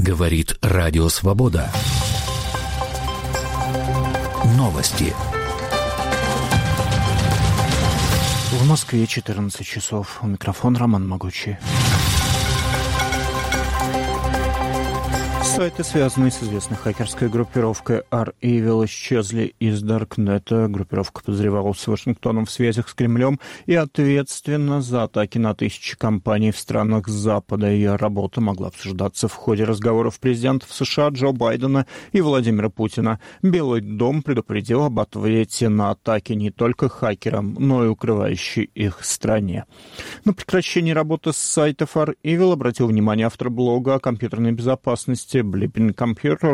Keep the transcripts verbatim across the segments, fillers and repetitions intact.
Говорит Радио Свобода. Новости. В Москве четырнадцать часов. У микрофона Роман Могучий. Сайты, связанные с известной хакерской группировкой R-Evil, исчезли из Даркнета. Группировка подозревалась с Вашингтоном в связях с Кремлем и ответственна за атаки на тысячи компаний в странах Запада. Ее работа могла обсуждаться в ходе разговоров президентов США Джо Байдена и Владимира Путина. Белый дом предупредил об ответе на атаки не только хакерам, но и укрывающей их стране. На прекращение работы с сайтов R-Evil обратил внимание автор блога о компьютерной безопасности Blipping Computer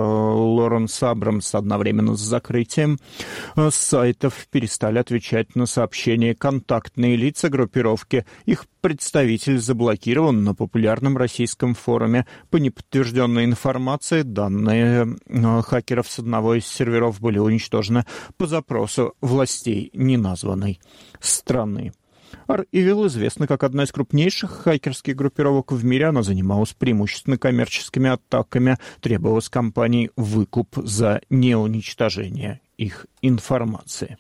Лоренс Абрамс. Одновременно с закрытием сайтов перестали отвечать на сообщения контактные лица группировки. Их представитель заблокирован на популярном российском форуме. По неподтвержденной информации, данные хакеров с одного из серверов были уничтожены по запросу властей неназванной страны. R-Evil известна как одна из крупнейших хакерских группировок в мире. Она занималась преимущественно коммерческими атаками, требовала с компаний выкуп за неуничтожение их информации.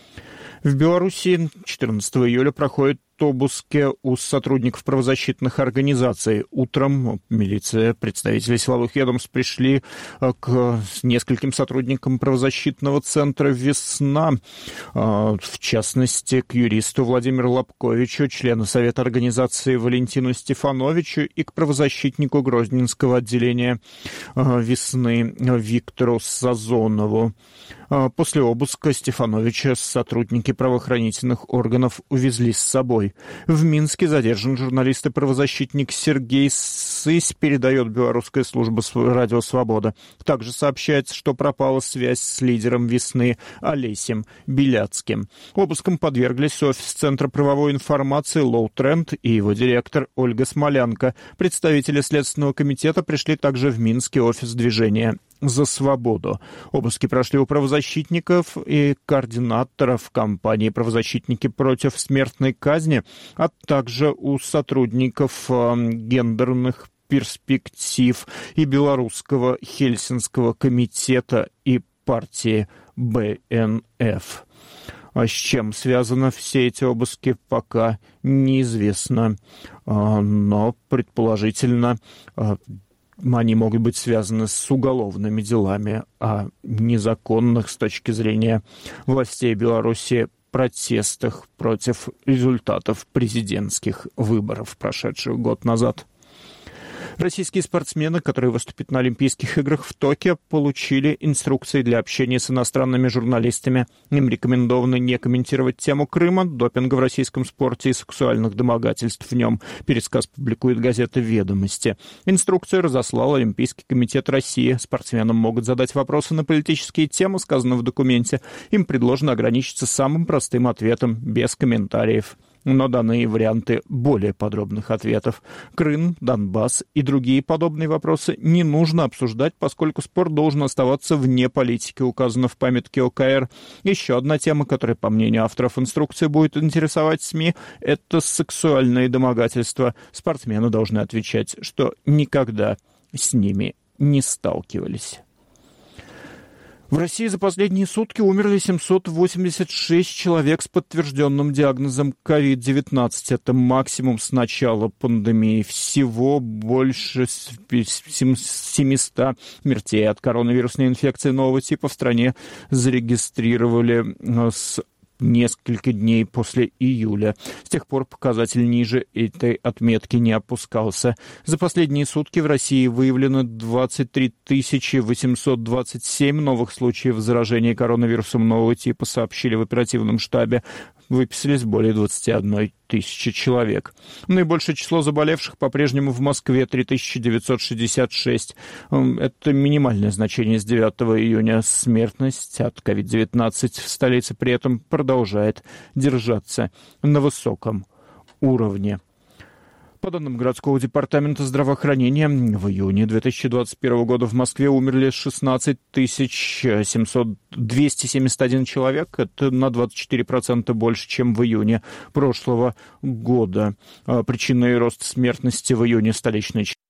В Беларуси четырнадцатого июля проходит обыски у сотрудников правозащитных организаций. Утром милиция, представители силовых ведомств пришли к нескольким сотрудникам правозащитного центра «Весна», в частности, к юристу Владимиру Лобковичу, члену Совета организации Валентину Стефановичу и к правозащитнику Грозненского отделения «Весны» Виктору Сазонову. После обыска Стефановича сотрудники правоохранительных органов увезли с собой. В Минске задержан журналист и правозащитник Сергей Сысь, передает белорусская служба «Радио Свобода». Также сообщается, что пропала связь с лидером «Весны» Олесем Беляцким. Обыском подверглись офис Центра правовой информации «Лоу Тренд» и его директор Ольга Смолянка. Представители Следственного комитета пришли также в Минский офис движения «За свободу». Обыски прошли у правозащитников и координаторов компании «Правозащитники против смертной казни», а также у сотрудников э, гендерных перспектив и Белорусского Хельсинского комитета и партии Бэ Эн Эф. А с чем связаны все эти обыски, пока неизвестно, но предположительно они могут быть связаны с уголовными делами о незаконных с точки зрения властей Беларуси протестах против результатов президентских выборов, прошедших год назад. Российские спортсмены, которые выступят на Олимпийских играх в Токио, получили инструкции для общения с иностранными журналистами. Им рекомендовано не комментировать тему Крыма, допинга в российском спорте и сексуальных домогательств в нем. Пересказ публикует газета «Ведомости». Инструкцию разослал Олимпийский комитет России. Спортсменам могут задать вопросы на политические темы, сказано в документе. Им предложено ограничиться самым простым ответом, без комментариев. Но даны варианты более подробных ответов. Крым, Донбасс и другие подобные вопросы не нужно обсуждать, поскольку спорт должен оставаться вне политики, указано в памятке О Ка Эр. Еще одна тема, которая, по мнению авторов инструкции, будет интересовать СМИ, это сексуальные домогательства. Спортсмены должны отвечать, что никогда с ними не сталкивались. В России за последние сутки умерли семьсот восемьдесят шесть человек с подтвержденным диагнозом ковид девятнадцать. Это максимум с начала пандемии. Всего больше семисот смертей от коронавирусной инфекции нового типа в стране зарегистрировали с несколько дней после июля. С тех пор показатель ниже этой отметки не опускался. За последние сутки в России выявлено двадцать три тысячи восемьсот двадцать семь новых случаев заражения коронавирусом нового типа, сообщили в оперативном штабе. Выписались более двадцать одна тысяча человек. Наибольшее число заболевших по-прежнему в Москве — три тысячи девятьсот шестьдесят шесть. Это минимальное значение с девятого июня. Смертность от ковид девятнадцать в столице при этом продолжает держаться на высоком уровне. По данным городского департамента здравоохранения, в июне две тысячи двадцать первого года в Москве умерли шестнадцать тысяч двести семьдесят один человек. Это на двадцать четыре процента больше, чем в июне прошлого года. Причиной роста смертности в июне столичной